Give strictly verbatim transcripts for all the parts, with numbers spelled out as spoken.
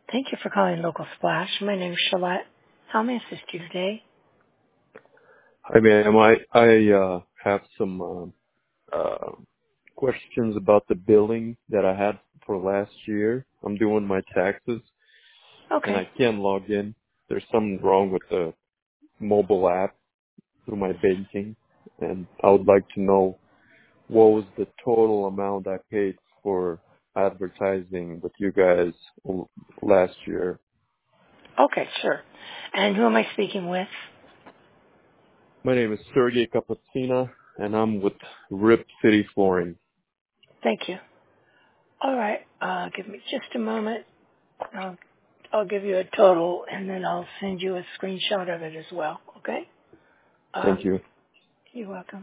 Thank you for calling Local Splash. My name is Charlotte. How may I assist you today? Hi, ma'am. I I uh, have some um, uh, questions about the billing that I had for last year. I'm doing my taxes, and Okay. I can't log in. There's something wrong with the mobile app through my banking, and I would like to know what was the total amount I paid for advertising with you guys l- last year. Okay, sure. And who am I speaking with? My name is Sergey Kapatsina, and I'm with Rip City Flooring. Thank you. All right. Uh, give me just a moment. I'll, I'll give you a total, and then I'll send you a screenshot of it as well. Okay? Thank Um, you. you're welcome.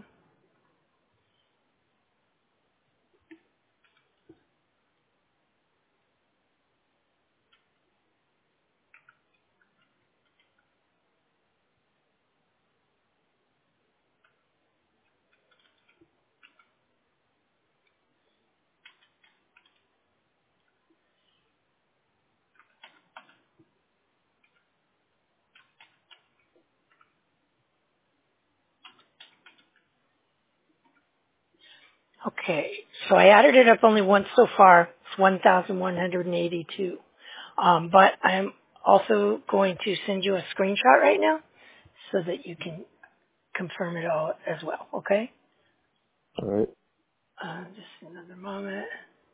Okay. So I added it up only once so far. It's one thousand one hundred eighty-two. Um, but I'm also going to send you a screenshot right now so that you can confirm it all as well. Okay? All right. Uh, just another moment.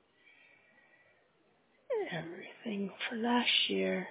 Everything for last year.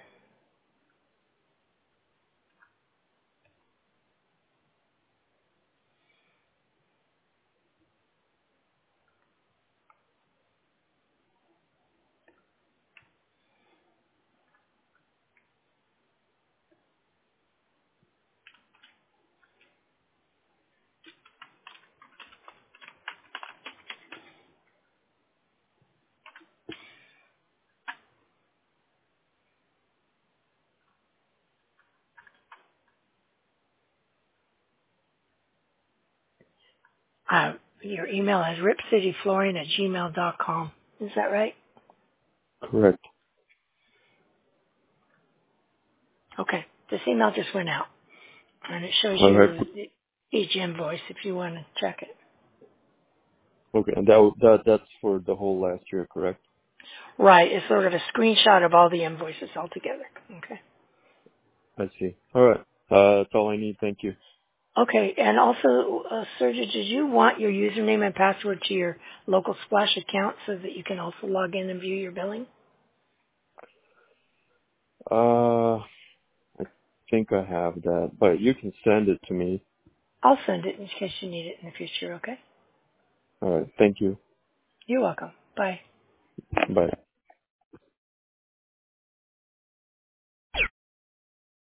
Uh, your email is ripcityflooring at gmail dot com. Is that right? Correct. Okay. This email just went out, and it shows All right. you each invoice if you want to check it. Okay, and that w- that that's for the whole last year, correct? Right. It's sort of a screenshot of all the invoices all together. Okay. I see. All right. Uh, that's all I need. Thank you. Okay. And also, uh, Sergio, did you want your username and password to your local Splash account so that you can also log in and view your billing? Uh, I think I have that, but you can send it to me. I'll send it in case you need it in the future. Okay. All right. Thank you. You're welcome. Bye. Bye.